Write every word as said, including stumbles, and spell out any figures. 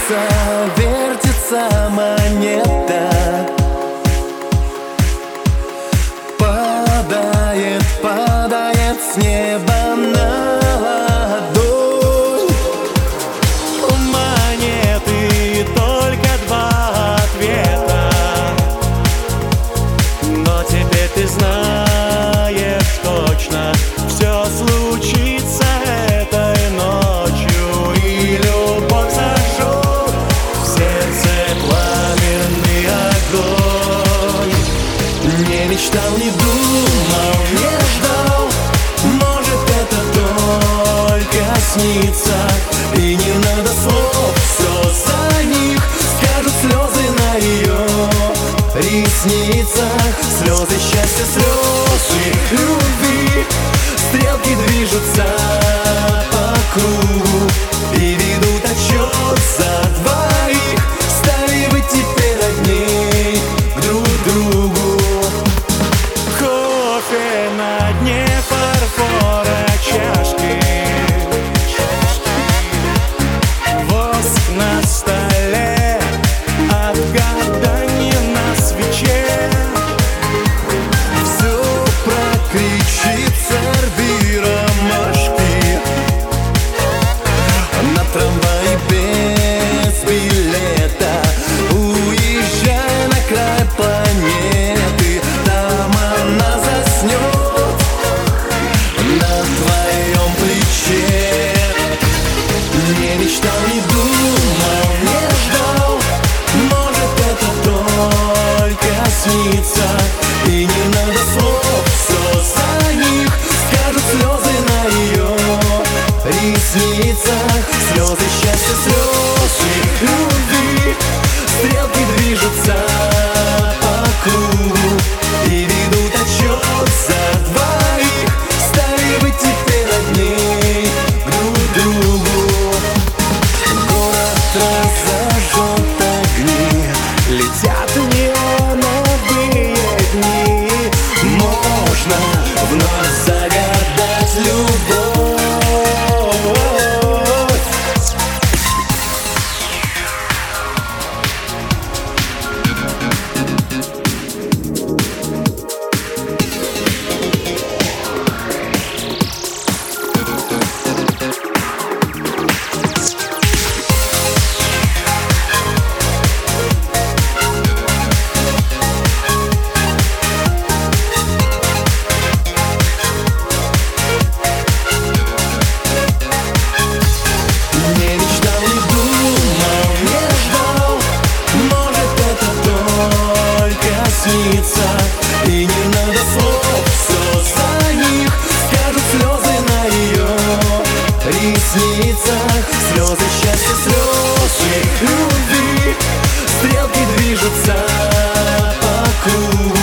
Вертится, вертится монета, падает, падает с неба на ладонь. У монеты только два ответа, но теперь ты знаешь точно, все случится этой ночью, и любовь зажжет в сердце пламенный огонь. Не мечтал, не думал, не ждал, может это только снится. И не надо слов, все за них скажут слезы на ее ресницах. Слезы счастья, слезы любви, стрелки движутся по кругу и ведут отчет за двоих. Стали вы теперь одни друг к другу. Кофе на дне фарфора чашки, воск на столе, от гадания на свече. Все прокричит царь ромашки на трамвае без билета. Уезжай на край планеты, там она заснет на твоем плече. Не мечтал, не думал, не ждал, может это только снится. И не надо слов, все за них скажут слезы на ее ресницах. Слезы счастья, слезы любви, стрелки движутся по кругу и ведут отчет за двоих. Стали вы теперь одни друг к другу. Город разожжет огни, летят неоновые дни. Можно вновь загадать любовь. Не мечтал, не думал, не ждал, может это только снится. И не надо слов, все за них скажут слезы на ее ресницах. Слезы счастья, слезы любви, стрелки движутся по кругу